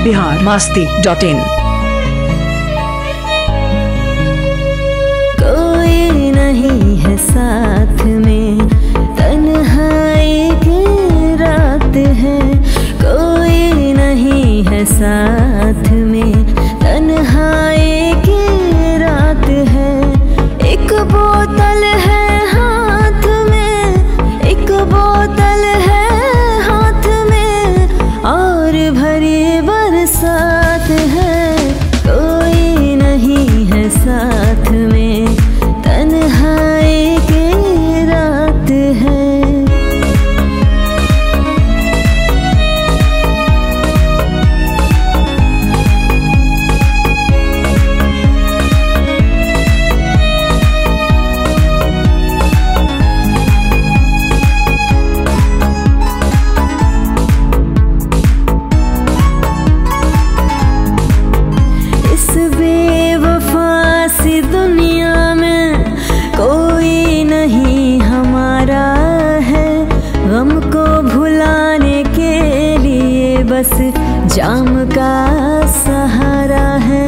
biharmasti.in। कोई नहीं है साथ में, तन्हाई की रात है। कोई नहीं है साथ में, तन्हाई की रात है। एक बोतल है हाथ में, एक बोतल है हाथ में, और भरी बरसात है। कोई नहीं है साथ में, तन्हाई की रात है। दुनिया में कोई नहीं हमारा है, गम को भुलाने के लिए बस जाम का सहारा है।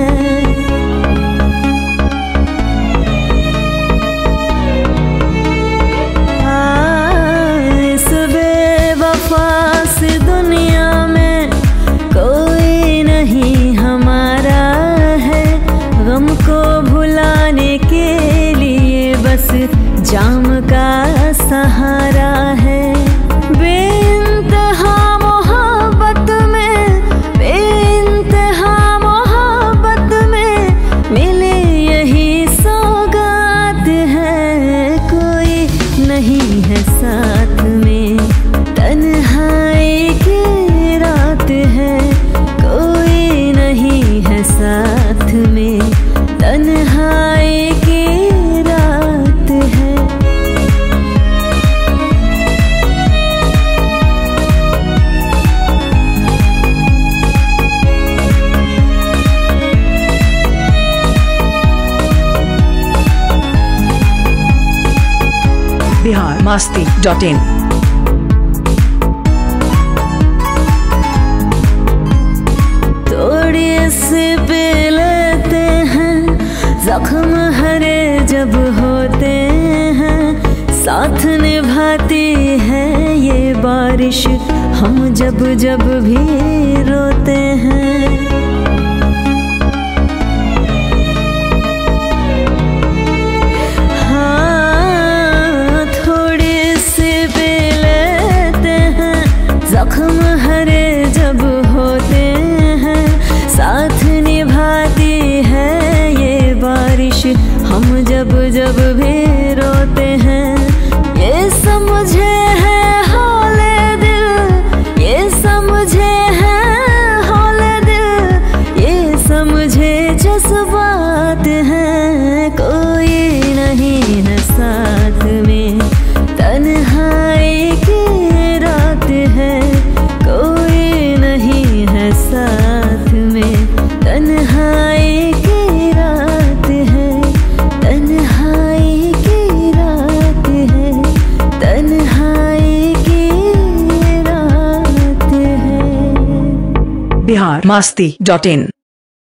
इस बेवफा सी दुनिया में कोई नहीं हमारा है, गम को भुलाने के लिए बस जाम का सहारा है। बेइंतहा मोहब्बत में, बेइंतहा मोहब्बत में मिले यही सौगात है। कोई नहीं है साथ में, तन्हाई की रात है। कोई नहीं है साथ में, तन्हाई की रात है। biharmasti.in। थोड़ी से पी लेते हैं, जख्म हरे जब होते हैं। साथ निभाती है ये बारिश, हम जब जब भी रोते हैं। हाँ, थोड़ी सी पी लेते हैं, जख्म हरे जब होते हैं। साथ निभाती है ये बारिश, हम जब जब भी रोते हैं। ये समझे है हौले दिल, ये समझे है हौले दिल, ये समझे जज्बात हैं। कोई नहीं है साथ में, तन्हाई की रात है। कोई नहीं है साथ में, तन्हाई की रात है। तन्हाई की रात है, तन्हाई की रात है। biharmasti.in।